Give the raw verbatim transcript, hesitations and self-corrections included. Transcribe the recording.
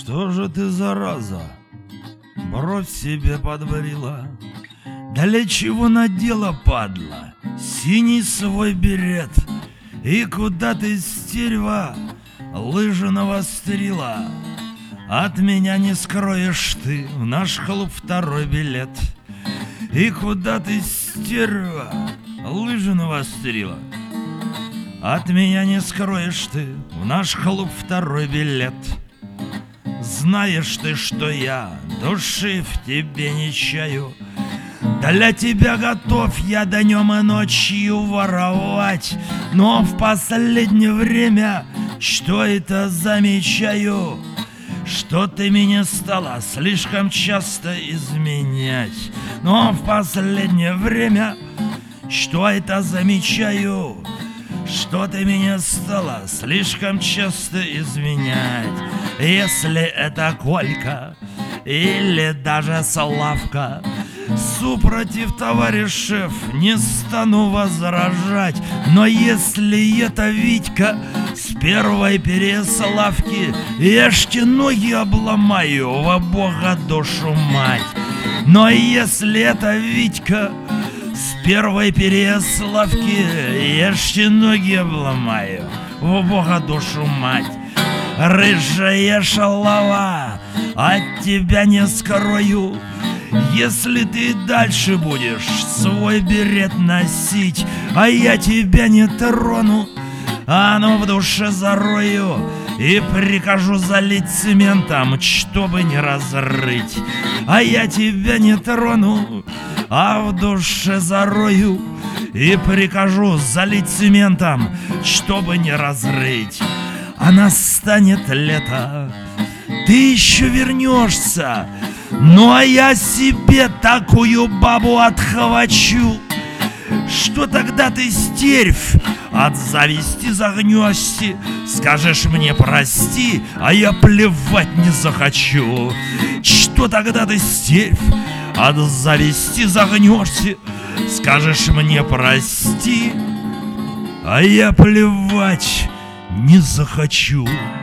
Что же ты, зараза, бровь себе подбрила? Для чего надела, падла, синий свой берет? И куда ты, стерва, лыжи навострила? От меня не скроешь ты в наш клуб второй билет. И куда ты, стерва, лыжи навострила? От меня не скроешь ты в наш клуб второй билет. Знаешь ты, что я души в тебе не чаю. Для тебя готов я днем и ночью воровать. Но в последнее время, что это замечаю, что ты меня стала слишком часто изменять. Но в последнее время, что это замечаю, что ты меня стала слишком часто изменять. Если это Колька или даже Славка, супротив товарищев не стану возражать. Но если это Витька с первой Переславки, ешьте ноги обломаю, во Бога душу мать. Но если это Витька с первой Переславки, ешьте ноги обломаю, во Бога душу мать. Рыжая шалава, от тебя не скрою. Если ты дальше будешь свой берет носить, а я тебя не трону, а ну в душе зарою и прикажу залить цементом, чтобы не разрыть. А я тебя не трону, а в душе зарою и прикажу залить цементом, чтобы не разрыть. А настанет лето, ты еще вернешься, ну а я себе такую бабу отхвачу, что тогда ты, стервь, от зависти загнешься. Скажешь мне прости, а я плевать не захочу. Что тогда ты, стервь, от зависти загнешься. Скажешь мне прости, а я плевать не захочу.